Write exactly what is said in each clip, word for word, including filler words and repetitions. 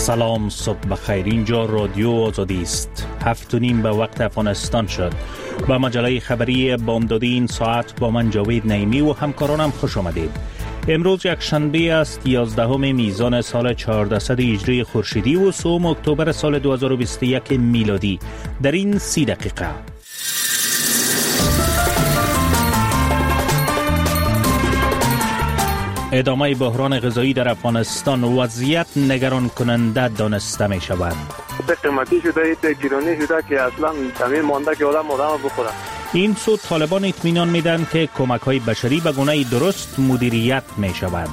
سلام، صبح بخیر. اینجا رادیو آزادی است. هفت و نیم به وقت افغانستان شد. با مجله خبری بامدادی این ساعت با من جاوید نعیمی و همکارانم خوش آمدید. امروز یک شنبه است، یازدهم میزان سال چهاردهصد هجری خورشیدی و سوم اکتبر سال دو هزار و بیست و یک میلادی. در این سی دقیقه ادامه بحران غذایی در افغانستان وضعیت نگران کننده دانسته می شود. قیمتی شده، ایت گرانی شده که اصلا تمام مانده که آدم آدم بخوره. این سو طالبان اطمینان میدن که کمک های بشری به گونه درست مدیریت می شوند.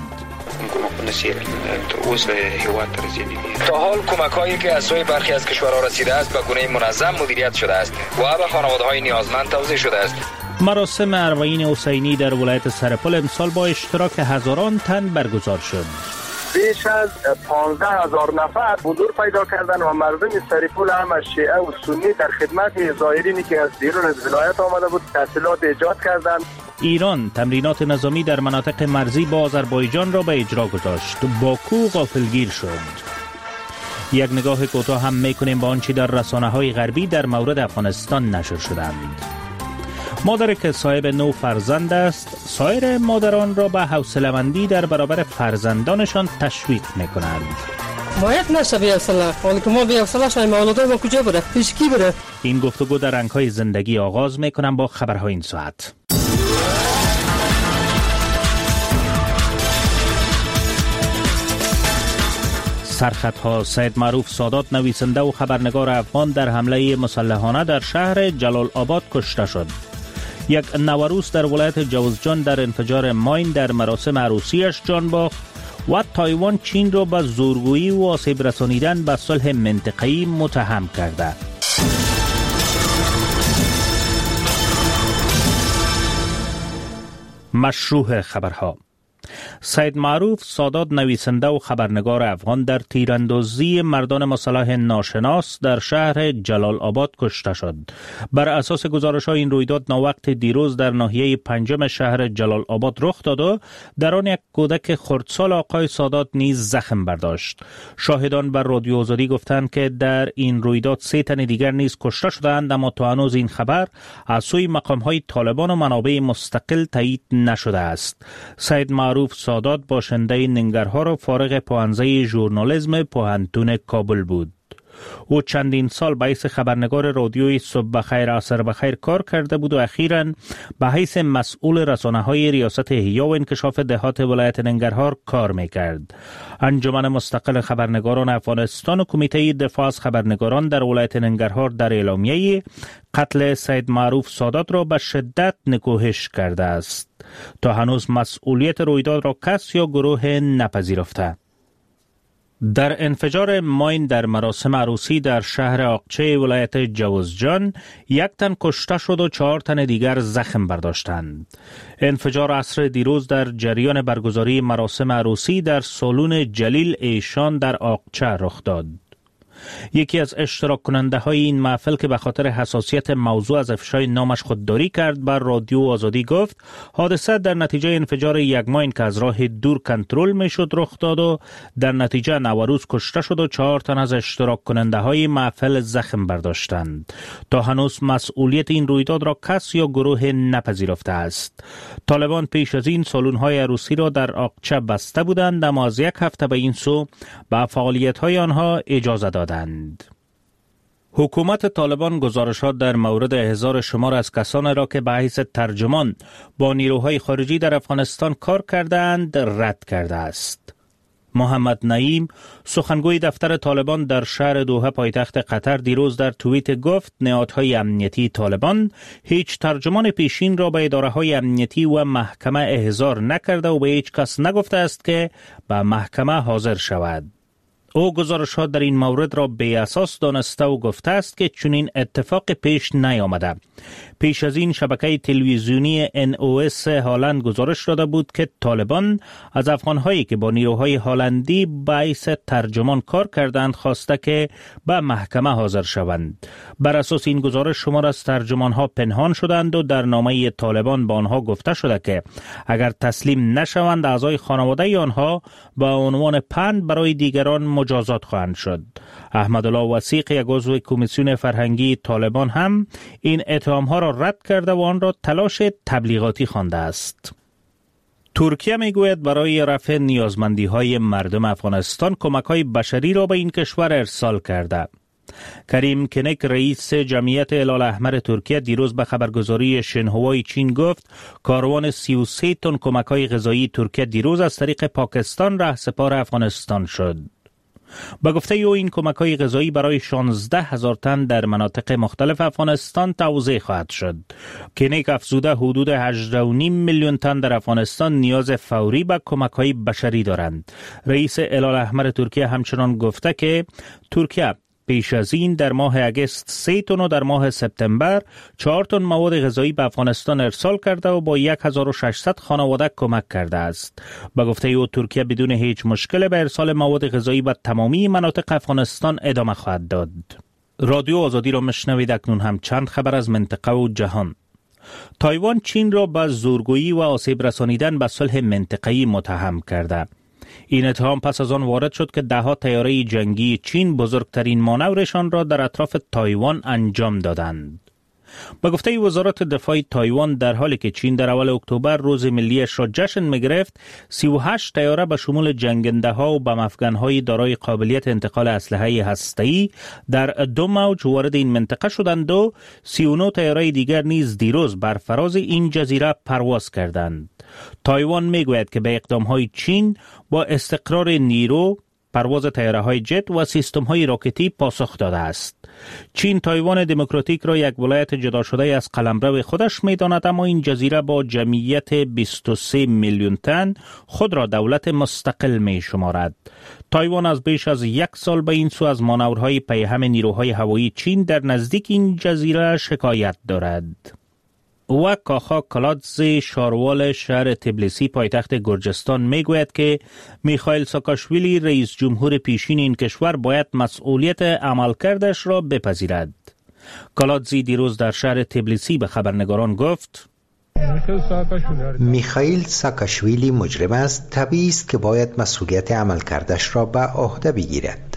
تا حال کمک هایی که از سوی برخی از کشورها رسیده است به گونه منظم مدیریت شده است و به خانواده های نیازمند توزیع شده است. مراسم اربعین حسینی در ولایت سرپل امسال با اشتراک هزاران تن برگزار شد. بیش از پانزده هزار نفر حضور پیدا کردند و مردم سرپل هم از شیعه و سنی در خدمت زائرینی که از بیرون از ولایت آمده بود تحصیلات ایجاد کردند. ایران تمرینات نظامی در مناطق مرزی با آذربایجان را به اجرا گذاشت. باکو غافلگیر شد. یک نگاه کوتاه هم میکنیم با آنچه در رسانه‌های غربی در مورد افغانستان نشر شدند. مادری که صاحب نو فرزند است، سایر مادران را به حوصله‌مندی در برابر فرزندانشان تشویق می‌کنند. باید نشه بی حوصله، حالا که ما بی حوصله شایم اولادای ما کجا بره؟ پیش کی بره؟ این گفتگو در رنگ‌های زندگی آغاز می‌کنم با خبرهای این ساعت. سرخطها: سید معروف سادات نویسنده و خبرنگار افغان در حمله مسلحانه در شهر جلال آباد کشته شد. یک نوروز در ولایت جوزجان در انفجار ماین در مراسم عروسیش جان باخت و تایوان چین را به زورگویی و آسیب رسانیدن به صلح منطقه‌ای متهم کرده. مشروع خبرها: سید معروف سادات نویسنده و خبرنگار افغان در تیراندازی مردان مسلح ناشناس در شهر جلال آباد کشته شد. بر اساس گزارش‌های این رویداد ناوقت دیروز در ناحیه پنجم شهر جلال آباد رخ داد و در آن یک کودک خردسال آقای سادات نیز زخم برداشت. شاهدان بر رادیو آزادی گفتند که در این رویداد سه تن دیگر نیز کشته شدند، اما تا هنوز این خبر از سوی مقام‌های طالبان و منابع مستقل تایید نشده است. سید معروف سادات باشنده ننگرهار و فارغ پوهنځی ژورنالیسم پوهنتون کابل بود. او چندین سال به حیث خبرنگار رادیوی صبح بخیر عصر بخیر کار کرده بود و اخیراً به حیث مسئول رسانه‌های ریاست احیا و انکشاف دهات ولایت ننگرهار کار می‌کرد. انجمن مستقل خبرنگاران افغانستان و کمیته دفاع از خبرنگاران در ولایت ننگرهار در اعلامیه قتل سید معروف سادات را به شدت نکوهش کرده است. تا هنوز مسئولیت رویداد را کس یا گروه نپذیرفته. در انفجار ماین در مراسم عروسی در شهر آقچه ولایت جوزجان یک تن کشته شد و چهار تن دیگر زخم برداشتند. انفجار عصر دیروز در جریان برگزاری مراسم عروسی در سالن جلیل ایشان در آقچه رخ داد. یکی از اشتراک کننده های این محفل که به خاطر حساسیت موضوع از افشای نامش خودداری کرد بر رادیو آزادی گفت حادثه در نتیجه انفجار یک ماین که از راه دور کنترل می شد رخ داد و در نتیجه نوروز کشته شد و چهار تن از اشتراک کننده های محفل زخم برداشتند. تا هنوز مسئولیت این رویداد را کس یا گروه نپذیرفته است. طالبان پیش از این سالن های عروسی را در آقچه بسته بودند، اما از یک هفته به این سو به فعالیت های آنها اجازه دادند. حکومت طالبان گزارشات در مورد احضار شمار از کسانی را که به حیث ترجمان با نیروهای خارجی در افغانستان کار کردند رد کرده است. محمد نعیم سخنگوی دفتر طالبان در شهر دوحه پایتخت قطر دیروز در توییت گفت نهادهای امنیتی طالبان هیچ ترجمان پیشین را به اداره‌های امنیتی و محکمه احضار نکرده و به هیچ کس نگفته است که به محکمه حاضر شود. او گزارشات در این مورد را بی اساس دانسته و گفته است که چنین اتفاق پیش نیامده. پیش از این شبکه تلویزیونی ان او اس هالند گزارش داده بود که طالبان از افغانهایی که با نیروهای هالندی به حیث ترجمان کار کردند خواسته که به محکمه حاضر شوند. بر اساس این گزارش شمار از ترجمانها پنهان شدند و در نامه طالبان با آنها گفته شده که اگر تسلیم نشوند اعضای خانواده آنها با عنوان پند برای دیگران مجازات خواهند شد. احمدالله وثیق، یک عضو کمیسیون فرهنگی طالبان، هم این اتهام‌ها را رد کرده و آن را تلاش تبلیغاتی خوانده است. ترکیه میگوید برای رفع نیازمندی‌های مردم افغانستان کمک‌های بشری را به این کشور ارسال کرده. کریم کنک، رئیس جمعیت هلال احمر ترکیه، دیروز به خبرگزاری شنهوای چین گفت کاروان سی و سه تن کمک‌های غذایی ترکیه دیروز از طریق پاکستان رهسپار افغانستان شد. با گفته او این کمک‌های غذایی برای شانزده هزار تن در مناطق مختلف افغانستان توزیع خواهد شد. کنیک افزوده حدود هجده و نیم میلیون تن در افغانستان نیاز فوری به کمک‌های بشری دارند. رئیس هلال احمر ترکیه همچنان گفته که ترکیه پیش از این در ماه اگست سه تن و در ماه سپتامبر چهار تن مواد غذایی به افغانستان ارسال کرده و با هزار و ششصد خانواده کمک کرده است. با گفته او ترکیه بدون هیچ مشکل به ارسال مواد غذایی به تمامی مناطق افغانستان ادامه خواهد داد. رادیو آزادی را مشنوید. اکنون هم چند خبر از منطقه و جهان. تایوان چین را به زورگویی و آسیب رسانیدن به صلح منطقه‌ای متهم کرده. این اتهام پس از آن وارد شد که ده‌ها طیاره جنگی چین بزرگترین مانورشان را در اطراف تایوان انجام دادند. با گفته وزارت دفاع تایوان، در حالی که چین در اول اکتبر روز ملیش را جشن می‌گرفت، سی و هشت طیاره به شمول جنگنده‌ها و بم افغان‌های دارای قابلیت انتقال اسلحه هسته‌ای در دو موج وارد این منطقه شدند و سی و نه طیاره دیگر نیز دیروز بر فراز این جزیره پرواز کردند. تایوان میگوید که به اقدام‌های چین با استقرار نیرو، پرواز طیاره‌های جت و سیستم‌های راکتی پاسخ داده است. چین تایوان دموکراتیک را یک ولایت جدا شده از قلمرو خودش می‌داند، اما این جزیره با جمعیت بیست و سه میلیون تن خود را دولت مستقل می‌شمارد. تایوان از بیش از یک سال به این سو از مانورهای پیهم نیروهای هوایی چین در نزدیک این جزیره شکایت دارد. و کاخا کلادزی، شاروال شهر تبلیسی پایتخت گرجستان، میگوید که میخائیل ساکاشویلی، رئیس جمهور پیشین این کشور، باید مسئولیت عملکردش را بپذیرد. کلادزی دیروز در شهر تبلیسی به خبرنگاران گفت میخائیل ساکاشویلی مجرم است، طبیعی است که باید مسئولیت عملکردش را به عهده بگیرد.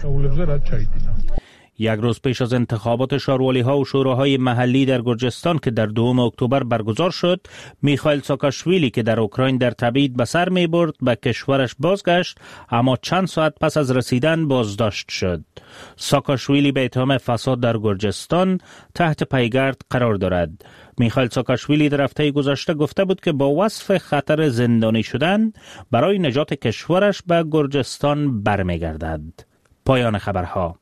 یک روز پیش از انتخابات شاروالی ها و شوراهای محلی در گرجستان که در دوم اکتبر برگزار شد، میخائیل ساکاشویلی که در اوکراین در تبعید به سر می برد به کشورش بازگشت، اما چند ساعت پس از رسیدن بازداشت شد. ساکاشویلی به اتهام فساد در گرجستان تحت پیگرد قرار دارد. میخائیل ساکاشویلی در هفته گذشته گفته بود که با وصف خطر زندانی شدن برای نجات کشورش به گرجستان برمیگردد. پایان خبرها.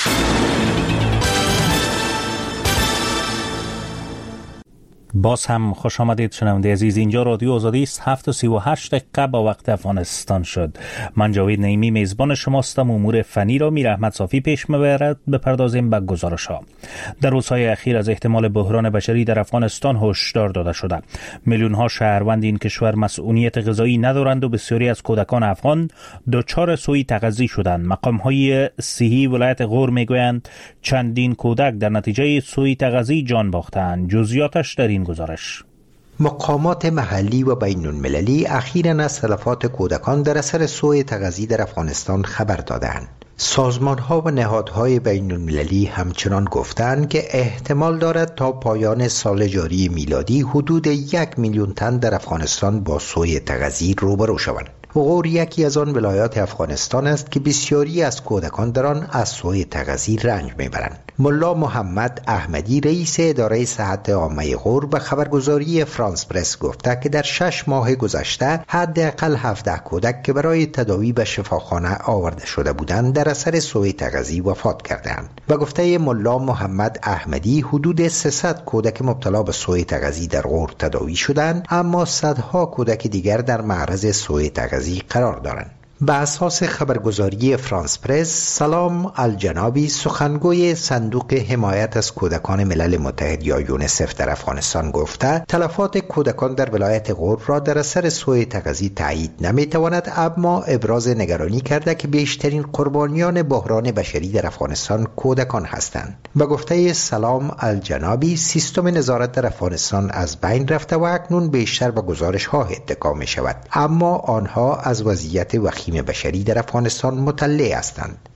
باز هم خوش آمدید شنونده عزیز. اینجا رادیو آزادی است. هفت و سی و هشت دقیقه با وقت افغانستان شد. من جاوید نعیمی میزبان شماستم. امور فنی را میر احمد صافی پیش میبرد. بپردازیم به گزارش ها. در روزهای اخیر از احتمال بحران بشری در افغانستان هشدار داده شده. میلیون ها شهروند این کشور مسئولیت غذایی ندارند و بسیاری از کودکان افغان دچار سوء تغذی شدند. مقام های صحی ولایت غور میگویند چندین کودک در نتیجه سوء تغذی جان باختند. جزئیاتش در این گزارش. مقامات محلی و بین المللی اخیراً از تلفات کودکان در اثر سوء تغذی در افغانستان خبر دادند. سازمان‌ها و نهادهای بین المللی همچنان گفتند که احتمال دارد تا پایان سال جاری میلادی حدود یک میلیون تن در افغانستان با سوء تغذی روبرو شوند. غور یکی از آن ولایات افغانستان است که بسیاری از کودکان در آن از سوء تغذی رنج میبرند. ملا محمد احمدی، رئیس اداره صحت عامه غور، به خبرگزاری فرانس پرس گفته که در شش ماه گذشته حداقل هفده کودک که برای تداوی به شفاخانه آورده شده بودند در اثر سوء تغذی وفات کردند. و گفته ملا محمد احمدی حدود سیصد کودک مبتلا به سوء تغذی در غور تداوی شدند، اما صدها کودک دیگر در معرض سوء تغذی قرار دارند. به اساس خبرگزاری فرانس پرس، سلام الجنابی، سخنگوی صندوق حمایت از کودکان ملل متحد یا یونیسف در افغانستان، گفته تلفات کودکان در ولایت غور را در اثر سوء تغذی تایید نمیتواند، اما ابراز نگرانی کرده که بیشترین قربانیان بحران بشری در افغانستان کودکان هستند. به گفته سلام الجنابی، سیستم نظارت در افغانستان از بین رفته و اکنون بیشتر به گزارش ها اتکا می شود، اما آنها از وضعیت وخیم بشری در افغانستان مطلع هستند.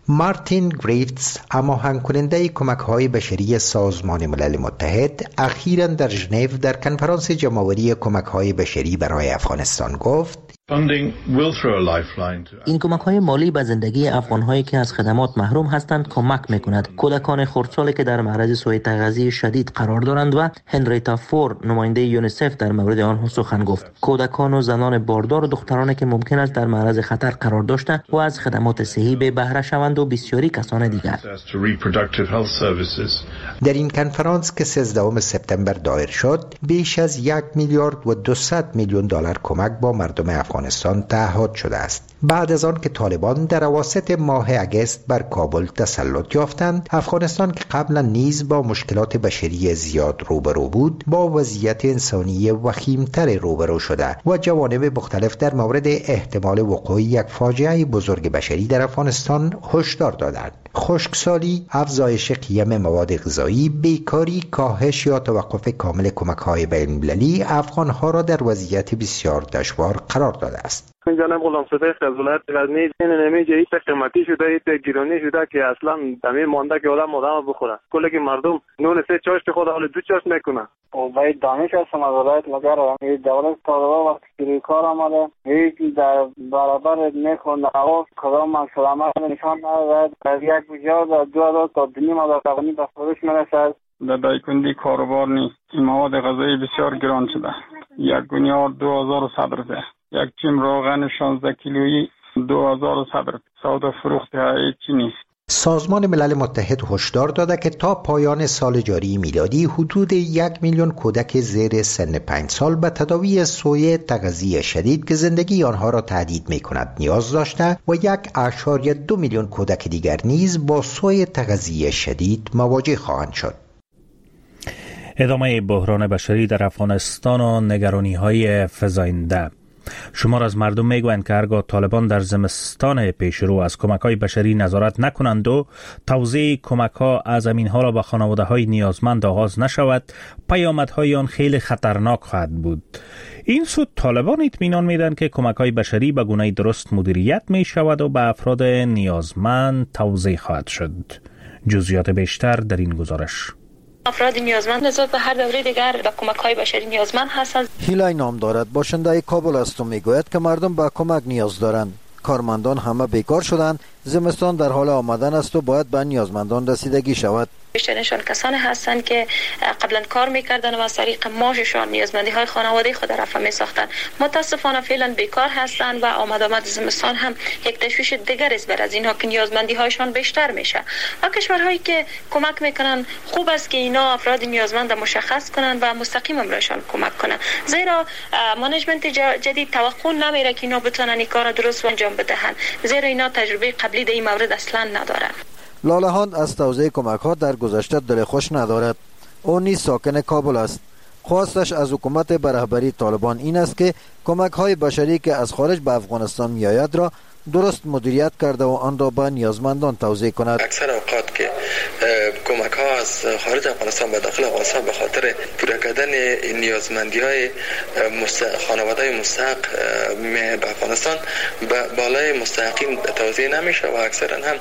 مارتین گریفتس، هماهنگ کننده کمک‌های بشری سازمان ملل متحد، اخیراً در ژنو در کنفرانس جمع‌آوری کمک‌های بشری برای افغانستان گفت: این کمک‌های مالی به زندگی افغان‌هایی که از خدمات محروم هستند کمک می‌کند. کودکان خردسالی که در معرض سوء تغذیه شدید قرار دارند و هنریتا فور، نماینده یونیسف، در مورد آنها سخن گفت. کودکان و زنان باردار و دخترانی که ممکن است در معرض خطر قرار داشته و از خدمات صحی بی بهره شوند و بسیاری کسان دیگر. در این کنفرانس که سیزدهم سپتامبر دایر شد، بیش از یک میلیارد و دویست میلیون دلار کمک با مردم افغانستان تعهد شده است. بعد از آن که طالبان در اواسط ماه اگست بر کابل تسلط یافتند، افغانستان که قبلا نیز با مشکلات بشری زیاد روبرو بود، با وضعیت انسانی وخیمتر روبرو شده و جوانب مختلف در مورد احتمال وقوع یک فاجعه بزرگ بشری در افغانستان هشدار دادند. خشکسالی، افزایش قیم مواد غذایی، بیکاری، کاهش یا توقف کامل کمک‌های بین‌المللی افغان‌ها را در وضعیت بسیار دشوار قرار داده است. جناب غلامزاده خزولت غزنی این نمیجه ایت قیمتی شده، ایت گیرانی شده که اصلا دمی مانده که آدم آدم بخوره. کلی که مردم نون سه چاشت خود حال دو چاشت میکنه. و باید دانش هستم از ولایت مگر این دولت طالبان وقتی که کار آمده هیچ در برابر میخونده هوا کدام مسلمت نشان ندارد. از یک بجار دو هزار تا دو نیم هزار توانی به فروش میرسد. در دایکندی کاروبار نیست. این مواد غذایی بسیار گران شده. یک گونیار دو هزار و صد روپیه. یک چیم روغن شانزده کیلویی دو هزار و صد روپیه. سودا فروخت هیچی نیست. سازمان ملل متحد هشدار داده که تا پایان سال جاری میلادی حدود یک میلیون کودک زیر سن پنج سال به تداوی سوء تغذیه شدید که زندگی آنها را تهدید می کند نیاز داشته و یک اشاریه دو میلیون کودک دیگر نیز با سوء تغذیه شدید مواجه خواهند شد. ادامه بحران بشری در افغانستان و نگرانی‌های فزاینده. شمار از مردم میگویند که هرگاه طالبان در زمستان پیشرو از کمک‌های بشری نظارت نکنند و توزیع کمک‌ها از همین حالا به خانواده‌های نیازمند آغاز نشود، پیامدهای آن خیلی خطرناک خواهد بود. این سود طالبان اطمینان میدن که کمک‌های بشری به گونه درست مدیریت می شود و به افراد نیازمند توزیع خواهد شد. جزئیات بیشتر در این گزارش. افراد نیازمند نسبت به هر دوره دیگر به کمک‌های بشری نیازمند هستند. هیلای نام دارد، باشنده کابل است و میگوید که مردم به کمک نیاز دارند. کارمندان همه بیکار شدند، زمستان در حال آمدن است و باید به نیازمندان رسیدگی شود. بیشترشان کسانی هستند که قبلا کار میکردن و از طریق معاششان نیازمندی های خانواده خود رفع میساختند. متاسفانه فعلا بیکار هستند و آمد آمد زمستان هم یک تشویش دیگر است بر از اینها که نیازمندی هایشان بیشتر میشه. و کشورهایی که کمک میکنن خوب است که اینا افراد نیازمند مشخص کنن و مستقیم برایشان کمک کنن، زیرا منیجمنت جدید توقع نمیره که اینا بتونن این کار درست انجام بدهند، زیرا اینا تجربه قبلی در این مورد اصلا ندارن. لالهان از توزیع کمک ها در گذشته دل خوش ندارد. او نیز ساکن کابل است. خواستش از حکومت به رهبری طالبان این است که کمک های بشری که از خارج به افغانستان می آید را درست مدیریت کرده و آن را به نیازمندان توزیع کند. اکثر اوقات که کمک ها از خارج افغانستان به داخل افغانستان به خاطر پورا کردن نیازمندی های خانواده های مستحق به افغانستان به بالای مستحقین توزیع نمیشه و اکثرا هم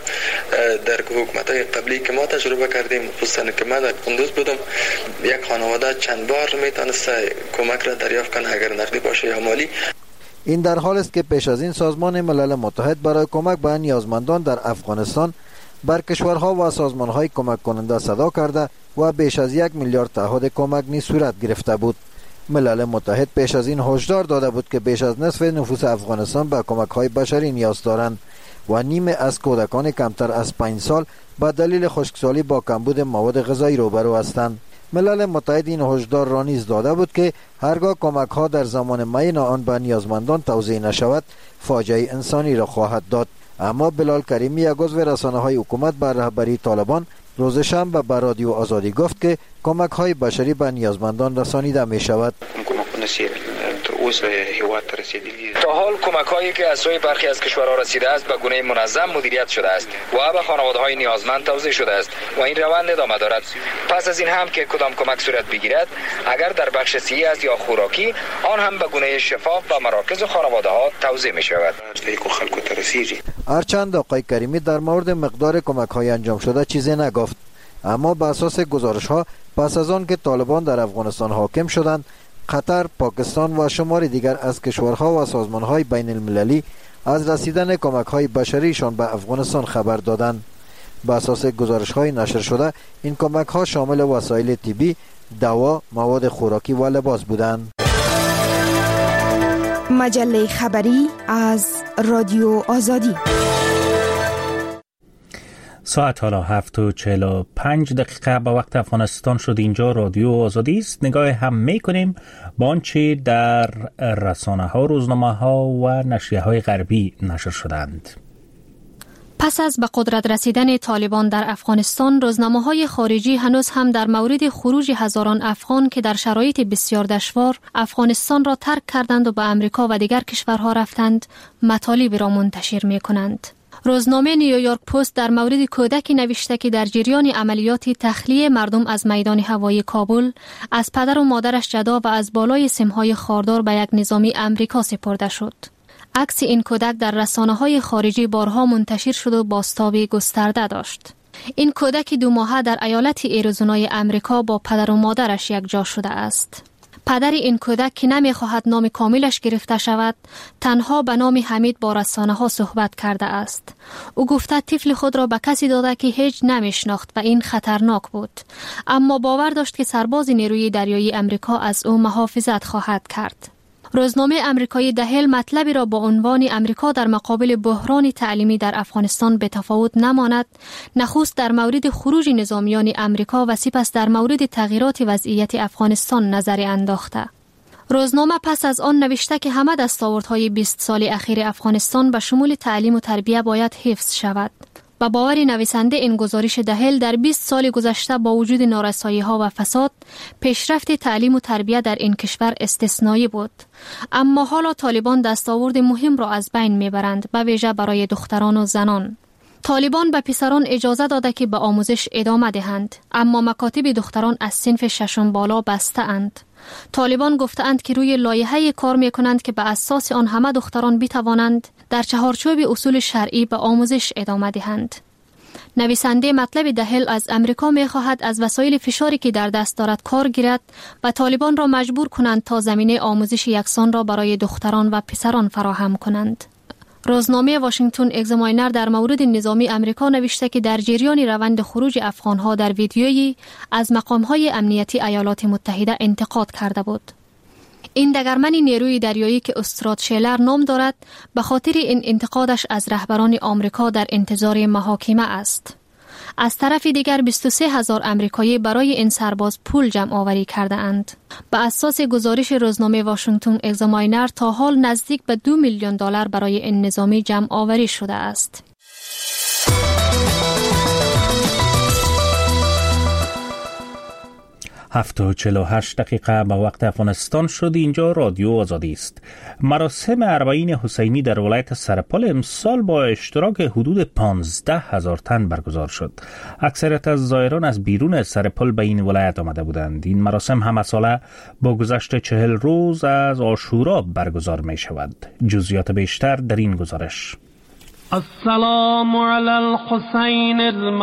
در حکومت های قبلی که ما تجربه کردیم، خصوصا که من در کندوز بودم، یک خانواده چند بار میتونست کمک را دریافت کنه اگر نقدی باشه یا مالی. این در حال است که پیش از این سازمان ملل متحد برای کمک به نیازمندان در افغانستان بر کشورها و سازمانهای کمک کننده صدا کرده و بیش از یک میلیارد تعهد کمک نیز صورت گرفته بود. ملل متحد پیش از این هشدار داده بود که بیش از نصف نفوس افغانستان به کمک‌های بشری نیاز دارند و نیمه از کودکان کمتر از پنج سال به دلیل خشکسالی با کمبود مواد غذایی روبرو هستند. ملل متحد این هشدار را نیز داده بود که هرگاه کمک ها در زمان معین آن به نیازمندان توزیع نشود فاجعه انسانی را خواهد داد. اما بلال کریمی، یک عضو رسانه های حکومت بر رهبری طالبان، روز شنبه به رادیو آزادی گفت که کمک های بشری به نیازمندان رسانیده می شود. اوس هیواد رسیدلی. تا حال کمک هایی که از سوی برخی از کشورها رسیده است به گونه منظم مدیریت شده است و به خانواده های نیازمند توزیع شده است و این روند ادامه دارد. پس از این هم که کدام کمک صورت بگیرد، اگر در بخش صحی است یا خوراکی، آن هم به گونه شفاف به مراکز و خانواده ها توزیع می شود. هرچند آقای کریمی در مورد مقدار کمک های انجام شده چیزی نگفت، اما بر اساس گزارش ها پس از آن که طالبان در افغانستان حاکم شدند، قطر، پاکستان و شماری دیگر از کشورها و سازمان های بین المللی از رسیدن کمک های بشریشان به افغانستان خبر دادند. بر اساس گزارش های نشر شده این کمک ها شامل وسایل طبی، دوا، مواد خوراکی و لباس بودند. مجله خبری از رادیو آزادی. ساعت حالا هفت و چهل و پنج دقیقه به وقت افغانستان شد. اینجا رادیو آزادی است. نگاه هم می کنیم با آنچه در رسانه ها، روزنامه ها و نشریه های غربی نشر شدند. پس از به قدرت رسیدن طالبان در افغانستان، روزنامه‌های خارجی هنوز هم در مورد خروج هزاران افغان که در شرایط بسیار دشوار افغانستان را ترک کردند و به امریکا و دیگر کشورها رفتند، مطالبی را منتشر می‌کنند. روزنامه نیویورک پست در مورد کودکی نوشته که در جریان عملیات تخلیه مردم از میدان هوایی کابل از پدر و مادرش جدا و از بالای سمهای خاردار به یک نظامی امریکا سپرده شد. عکس این کودک در رسانه‌های خارجی بارها منتشر شد و بازتاب گسترده داشت. این کودک دو ماهه در ایالت ایریزونای امریکا با پدر و مادرش یک جا شده است. پدر این کودک که نمی‌خواهد نام کاملش گرفته شود، تنها به نام حمید با رسانه‌ها صحبت کرده است. او گفته طفل خود را به کسی داده که هیچ نمی‌شناخت و این خطرناک بود، اما باور داشت که سرباز نیروی دریایی امریکا از او محافظت خواهد کرد. روزنامه امریکایی دهل مطلبی را با عنوان امریکا در مقابل بحران تعلیمی در افغانستان به تفاوت نماند، نخست در مورد خروج نظامیان امریکا و سپس در مورد تغییرات وضعیت افغانستان نظر انداخته. روزنامه پس از آن نوشته که همه دستاوردهای بیست سال اخیر افغانستان به شمول تعلیم و تربیت باید حفظ شود. با باور نویسنده این گزارش دهل در بیست سال گذشته با وجود نارسایی‌ها و فساد، پیشرفت تعلیم و تربیت در این کشور استثنایی بود، اما حالا طالبان دستاورد مهم را از بین میبرند، به ویژه برای دختران و زنان. طالبان به پسران اجازه داده که به آموزش ادامه دهند، اما مکاتب دختران از صنف ششم بالا بسته اند. طالبان گفتند که روی لایحه کار می کنند که به اساس آن همه دختران بتوانند در چهارچوب اصول شرعی به آموزش ادامه دهند. نویسنده مطلب دهل از امریکا می خواهد از وسایل فشاری که در دست دارد کار گیرد و طالبان را مجبور کنند تا زمینه آموزش یکسان را برای دختران و پسران فراهم کنند. روزنامه واشنگتن اگزاماینر در مورد نظامی امریکا نوشته که در جریان روند خروج افغانها در ویدیویی از مقامهای امنیتی ایالات متحده انتقاد کرده بود. این دگرمن نیروی دریایی که استراد شیلر نام دارد، به خاطر این انتقادش از رهبران آمریکا در انتظار محاکمه است. از طرف دیگر بیست و سه هزار امریکایی برای این سرباز پول جمع آوری کرده اند. به اساس گزارش روزنامه واشنگتن اگزاماینر تا حال نزدیک به دو میلیون دلار برای این نظامی جمع آوری شده است. هفت و چهل و هشت دقیقه به وقت افغانستان شد. اینجا رادیو آزادی است. مراسم اربعین حسینی در ولایت سرپل امسال با اشتراک حدود پانزده هزار تن برگزار شد. اکثریت از زائران از بیرون سرپل به این ولایت آمده بودند. این مراسم همه ساله با گذشت چهل روز از عاشورا برگزار می شود. جزئیات بیشتر در این گزارش. السلام علی الحسین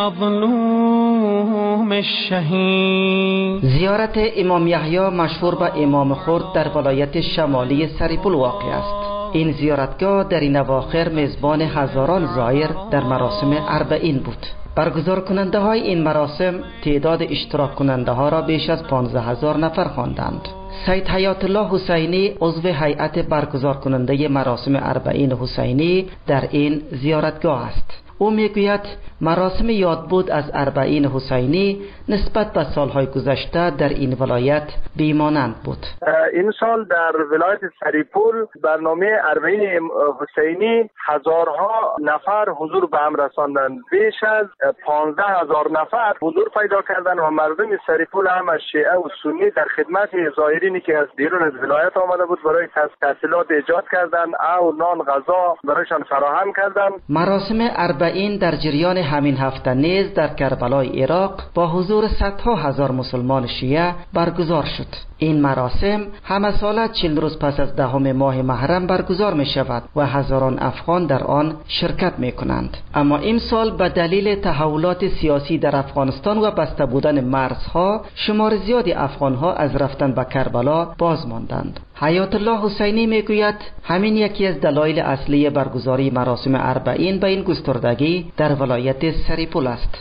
المظلوم الشهید. زیارت امام یحیی مشهور به امام خرد در ولایت شمالی سرپل واقع است. این زیارتگاه در این اواخر میزبان هزاران زائر در مراسم اربعین بود. برگزار کننده های این مراسم تعداد اشتراک کننده ها را بیش از پانزده هزار نفر خواندند. سید حیات الله حسینی عضو هیئت برگزار کننده مراسم اربعین حسینی در این زیارتگاه است. او میگوید مراسم یادبود از اربعین حسینی نسبت به سالهای گذشته در این ولایت بیمانند بود. این سال در ولایت سریپول برنامه اربعین حسینی هزارها نفر حضور به هم رساندند. بیش از پانزده هزار نفر حضور پیدا کردند و مردم سریپول هم از شیعه و سنی در خدمت زائرینی که از بیرون از ولایت آمده بود برای تحصیلات ایجاد کردند او نان غذا برایشان فراهم کردند. مراسم اربعین در جریان همین هفته نیز در کربلای عراق با حضور صدها هزار مسلمان شیعه برگزار شد. این مراسم همه ساله چهل روز پس از دهم ماه محرم برگزار می شود و هزاران افغان در آن شرکت می کنند. اما این سال به دلیل تحولات سیاسی در افغانستان و بسته بودن مرزها شمار زیادی افغانها از رفتن به کربلا باز ماندند. حیات الله حسینی می گوید همین یکی از دلایل اصلی برگزاری مراسم اربعین به این گستردگی در ولایت سریپول است.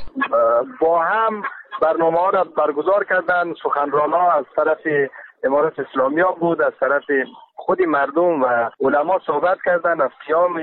با هم برنامه ها را برگزار کردن، سخنران ها از طرف امارات اسلامی ها بود، از طرف خود مردم و علما صحبت کردند از قیام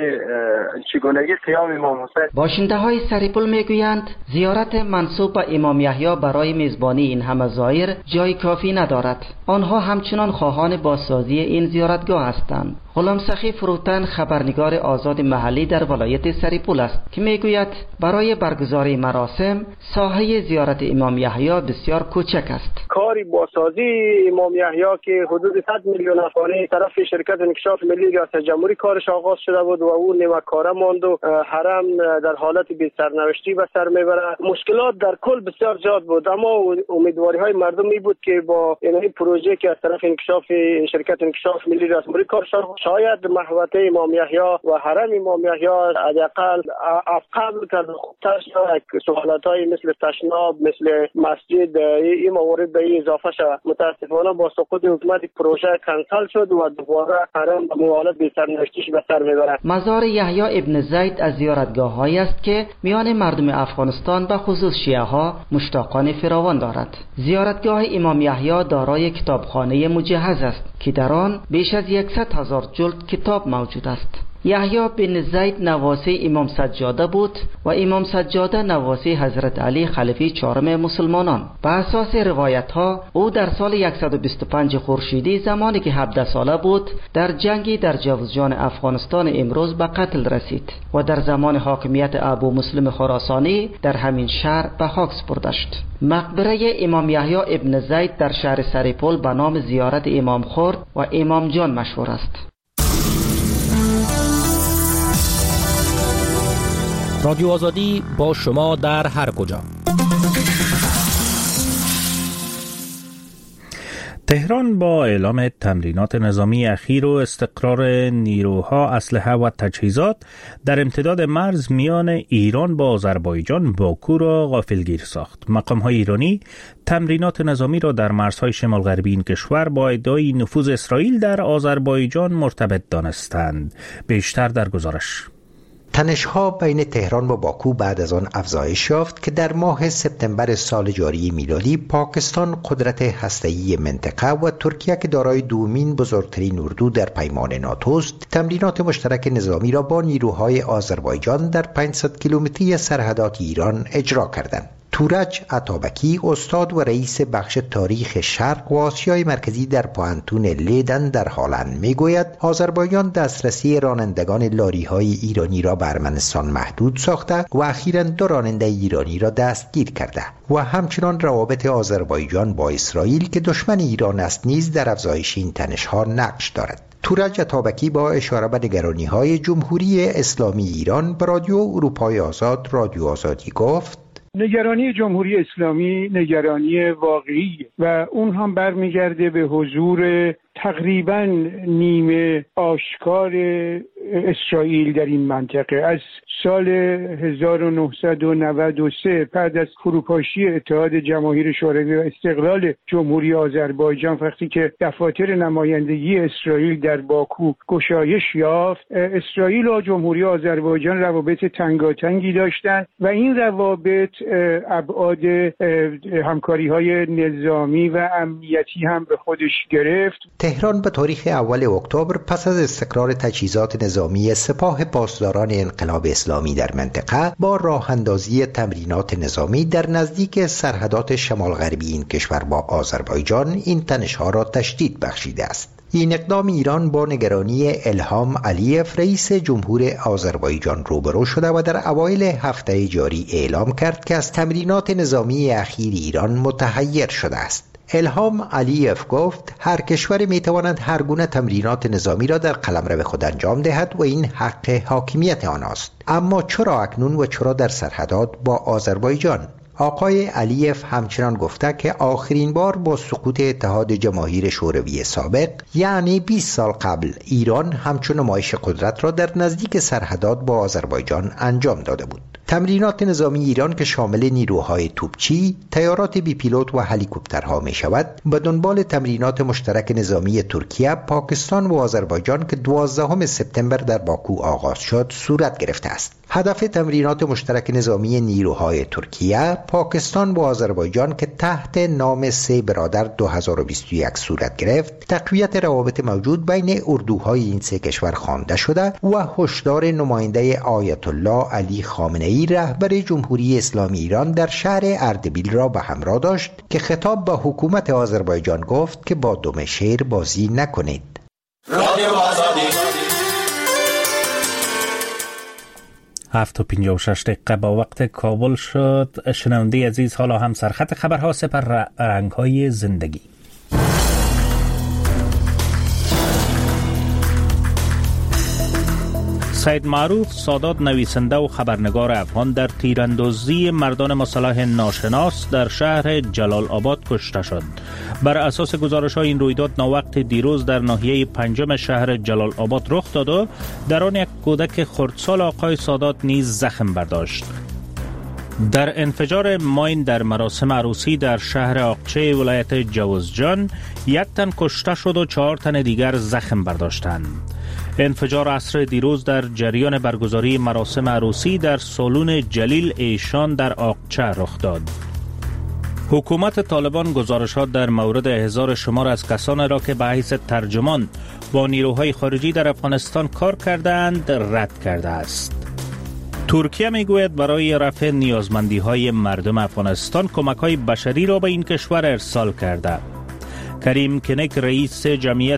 چگونگی قیام امام حسین. باشنده های سریپول میگویند زیارت منسوب به امام یحیی برای میزبانی این همه زائر جای کافی ندارد. آنها همچنان خواهان بازسازی این زیارتگاه هستند. غلام سخی فروتن خبرنگار آزاد محلی در ولایت سریپول است که میگوید برای برگزاری مراسم ساحه زیارت امام یحیی بسیار کوچک است. کاری بازسازی امام یحیی که حدود صد میلیون افغانی طرف شرکت انکشاف ملی ریاست جمهوری کارش آغاز شده بود و او نیمه کاره ماند و حرم در حالت بی سرنوشتی به سر میبره. مشکلات در کل بسیار زیاد بود، اما امیدواری های مردم می بود که با این پروژه که از طرف انکشاف شرکت انکشاف ملی ریاست جمهوری کارش شاید محوطه امام یحیی و حرم امام یحیی حداقل قبل کرد خودش سوالاتای مثل تشناب مثل مسجد این موارد به اضافه شد. متاسفانه با سقوط حکومت پروژه کنسل شد و دوباره حرم موالات بی سرنوشتیش به سر میبرد. مزار یحیی ابن زید از زیارتگاه‌هایی است که میان مردم افغانستان به خصوص شیعه ها مشتاقان فراوان دارد. زیارتگاه امام یحیی دارای کتابخانه مجهز است که در آن بیش از صد هزار جلد کتاب موجود است. یحیی بن زید نواسه امام سجاده بود و امام سجاده نواسه حضرت علی خلیفه چهارم مسلمانان. به اساس روایت ها او در سال صد و بیست و پنج خورشیدی زمانی که هفده ساله بود در جنگی در جوزجان افغانستان امروز به قتل رسید و در زمان حاکمیت ابو مسلم خراسانی در همین شهر به خاک سپرده شد. مقبره امام یحیی ابن زید در شهر سریپول به نام زیارت امام خرد و امام جان مشهور است. رادیو آزادی با شما در هر کجا. تهران با اعلام تمرینات نظامی اخیر و استقرار نیروها، اسلحه و تجهیزات در امتداد مرز میان ایران با آذربایجان باکو را غافلگیر ساخت. مقام‌های ایرانی تمرینات نظامی را در مرزهای شمال غربی این کشور با ادعای نفوذ اسرائیل در آذربایجان مرتبط دانستند. بیشتر در گزارش. تنش‌ها بین تهران و باکو بعد از آن افزایش یافت که در ماه سپتامبر سال جاری میلادی پاکستان قدرت هسته‌ای منطقه و ترکیه که دارای دومین بزرگترین اردو در پیمان ناتوست تمرینات مشترک نظامی را با نیروهای آذربایجان در پانصد کیلومتری سرحدات ایران اجرا کردند. تورج عطابکی استاد و رئیس بخش تاریخ شرق و آسیای مرکزی در پوهنتون لیدن در هالند میگوید آذربایجان دسترسی رانندگان لاری‌های ایرانی را به ارمنستان محدود ساخته و اخیراً دو راننده ایرانی را دستگیر کرده و همچنان روابط آذربایجان با اسرائیل که دشمن ایران است نیز در افزایش این تنش‌ها نقش دارد. تورج عطابکی با اشاره به نگرانی‌های جمهوری اسلامی ایران به رادیو اروپای آزاد رادیو آزادی گفت: نگرانی جمهوری اسلامی نگرانی واقعی و اون هم برمیگرده به حضور تقریبا نیمه آشکار اسرائیل در این منطقه. از سال هزار و نهصد و نود و سه بعد از فروپاشی اتحاد جماهیر شوروی و استقلال جمهوری آذربایجان وقتی که دفاتر نمایندگی اسرائیل در باکو گشایش یافت، اسرائیل و جمهوری آذربایجان روابط تنگاتنگی داشتند و این روابط ابعاد همکاری‌های نظامی و امنیتی هم به خودش گرفت. تهران به تاریخ اول اکتبر پس از استقرار تجهیزات نظامی سپاه پاسداران انقلاب اسلامی در منطقه با راه اندازی تمرینات نظامی در نزدیک سرحدات شمال غربی این کشور با آذربایجان این تنش‌ها را تشدید بخشیده است. این اقدام ایران با نگرانی الهام علیف رئیس جمهور آذربایجان روبرو شده و در اوایل هفته جاری اعلام کرد که از تمرینات نظامی اخیر ایران متحیر شده است. الهام علیف گفت هر کشور میتواند هر گونه تمرینات نظامی را در قلمرو خود انجام دهد و این حق حاکمیت آنست، اما چرا اکنون و چرا در سرحدات با آذربایجان؟ آقای علیف همچنان گفته که آخرین بار با سقوط اتحاد جماهیر شوروی سابق یعنی بیست سال قبل ایران همچون نمایش قدرت را در نزدیک سرحدات با آذربایجان انجام داده بود. تمرینات نظامی ایران که شامل نیروهای توپچی، تیارات بی پیلوت و هلیکوپترها می شود، به دنبال تمرینات مشترک نظامی ترکیه، پاکستان و آذربایجان که دوازدهم سپتامبر در باکو آغاز شد صورت گرفته است. هدف تمرینات مشترک نظامی نیروهای ترکیه، پاکستان و آذربایجان که تحت نام سه برادر دو هزار و بیست و یک صورت گرفت، تقویت روابط موجود بین اردوهای این سه کشور خوانده شده و هشدار نماینده آیت الله علی خامنه‌ای رهبر جمهوری اسلامی ایران در شهر اردبیل را به همراه داشت که خطاب به حکومت آذربایجان گفت که با دم شیر بازی نکنید. رادیو آزادی هفت و پنجاه و شش دقیقه با وقت کابل شد. شنونده عزیز، حالا هم سرخط خبرها سپر رنگ‌های زندگی. سید معروف سادات نویسنده و خبرنگار افغان در تیراندازی مردان مسلح ناشناس در شهر جلال آباد کشته شد. بر اساس گزارش‌های این رویداد ناوقت دیروز در ناحیه پنجم شهر جلال آباد رخ داد و در آن یک کودک خردسال آقای سادات نیز زخم برداشت. در انفجار ماین در مراسم عروسی در شهر آقچه ولایت جوزجان یک تن کشته شد و چهار تن دیگر زخم برداشتند. انفجار عصر دیروز در جریان برگزاری مراسم عروسی در سالن جلیل ایشان در آقچه رخ داد. حکومت طالبان گزارشات در مورد احضار شمار از کسانی را که به حیث ترجمان با نیروهای خارجی در افغانستان کار کردند رد کرده است. ترکیه میگوید برای رفع نیازمندی های مردم افغانستان کمک های بشری را به این کشور ارسال کرده. کریم کنک رئیس جمعیت